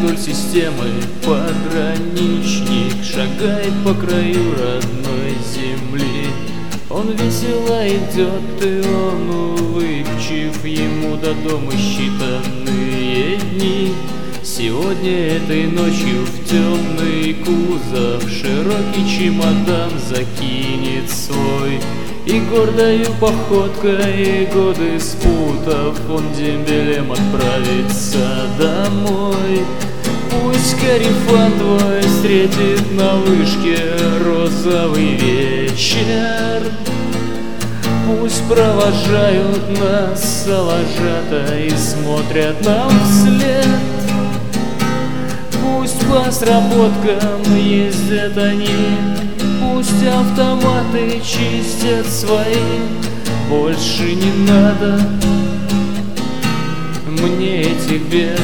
вдоль системы пограничник шагает по краю родной земли. Он весело идет, и он улыбчив, ему до дома считанные дни. Сегодня этой ночью в темный кузов широкий чемодан закинет свой, и гордою походкой, годы спутав, он дембелем отправится домой. Пусть корефан твой встретит на вышке розовый вечер, пусть провожают нас соложата и смотрят нам вслед. Пусть по сработкам ездят они, пусть автоматы чистят свои. Больше не надо мне этих бед.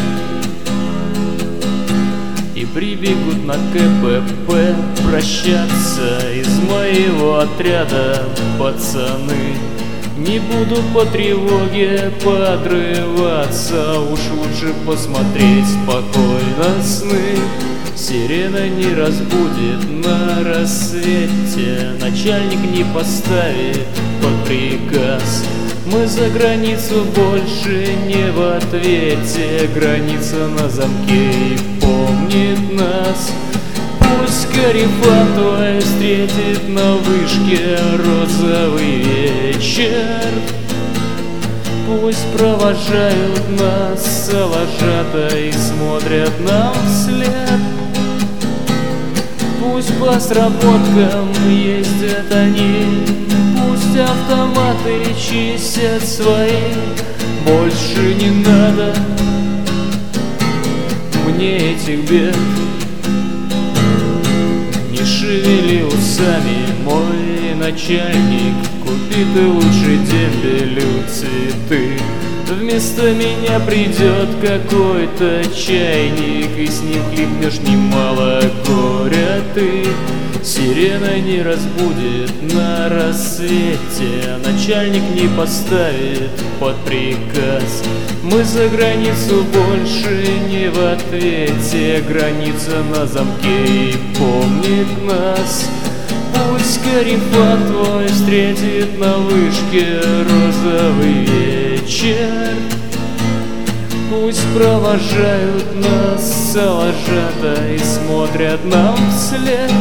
И прибегут на КПП прощаться из моего отряда пацаны. Не буду по тревоге подрываться, уж лучше посмотреть спокойно сны. Сирена не разбудит на рассвете, начальник не поставит под приказ. Мы за границу больше не в ответе, граница на замке и помнит нас. Пусть корефан твой встретит на вышке розовый вечер, пусть провожают нас соложата и смотрят нам вслед. Пусть по сработкам ездят они, пусть автоматы чистят свои. Больше не надо мне этих бед. Не шевели усами, мой начальник, купи ты лучше дембелю цветы. Вместо меня придет какой-то чайник, и с ним хлебнешь немало горя ты. Сирена не разбудит на рассвете, начальник не поставит под приказ. Мы за границу больше не в ответе, граница на замке и помнит нас. Пусть корефан твой встретит на вышке розовый вечер, пусть провожают нас соложата и смотрят нам вслед.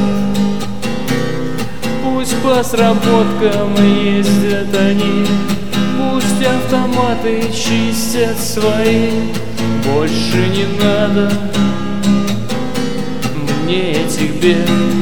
Пусть по сработкам ездят они, пусть автоматы чистят свои. Больше не надо мне этих бед.